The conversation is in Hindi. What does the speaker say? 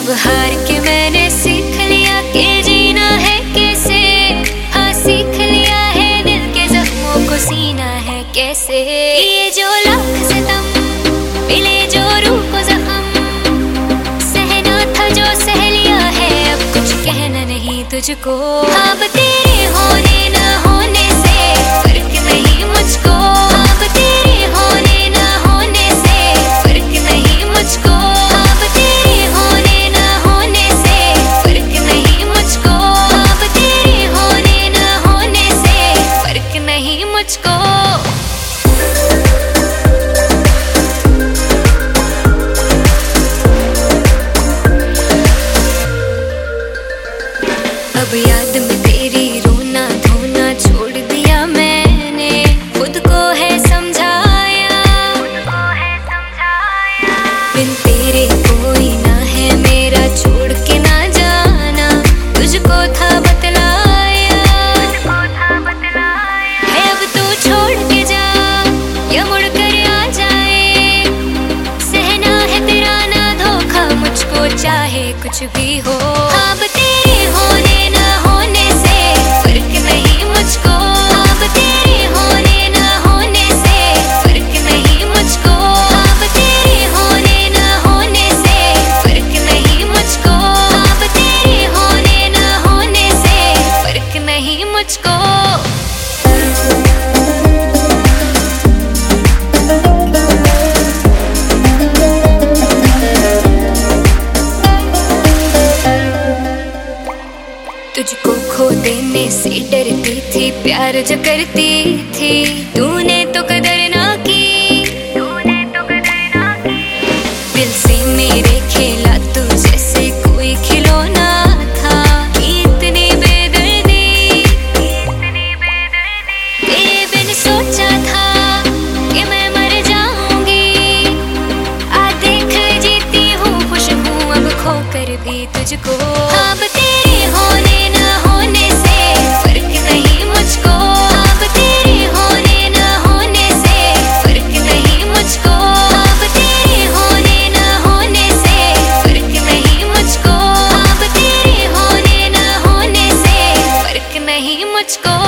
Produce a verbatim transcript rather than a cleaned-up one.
अब हार के मैंने सीख लिया कि जीना है कैसे। हाँ सीख लिया है दिल के जख्मों को सीना है कैसे। ये जो लाख सितम मिले जो रूह को जख्म, सहना था जो सह लिया है अब कुछ कहना नहीं तुझको। अब तेरे होने ना होने से फर्क नहीं मुझको। अब तेरे होने ना होने से फर्क नहीं मुझको। अब तेरे होने ना होने से फर्क नहीं मुझको। अब तेरे होने ना होने से फर्क नहीं मुझको। अब याद में तेरी रोना धोना छोड़ दिया मैंने, खुद को है समझाया। बिन तेरे कोई ना है मेरा, छोड़ के ना जाना तुझको था बतलाया। है अब तू छोड़ के जा या मुड़ कर आ जाए, सहना है तेरा ना धोखा मुझको चाहे कुछ भी हो। अब तेरे होने ना होने से फर्क नहीं मुझको। अब तेरे होने ना होने से फर्क नहीं मुझको। अब तेरे होने ना होने से फर्क नहीं मुझको। अब तेरे होने ना होने से फर्क नहीं मुझको। तुझको खो देने से डरती थी, प्यार जो करती थी तूने तो कदर ना की। तूने तो कदर ना की। दिल से मेरे खेला तू जैसे कोई खिलौना था। इतनी बेदर्दी इतनी बेदर्दी ये बिन सोचा था कि मैं मर जाऊंगी। आ देख जीती हूँ खुश हूँ अब खो कर भी तुझको। अब तेरे होने ना होने से फर्क नहीं मुझको। अब तेरे होने ना होने से फर्क नहीं मुझको। अब तेरे होने ना होने से फर्क नहीं मुझको। अब तेरे होने ना होने से फर्क नहीं मुझको।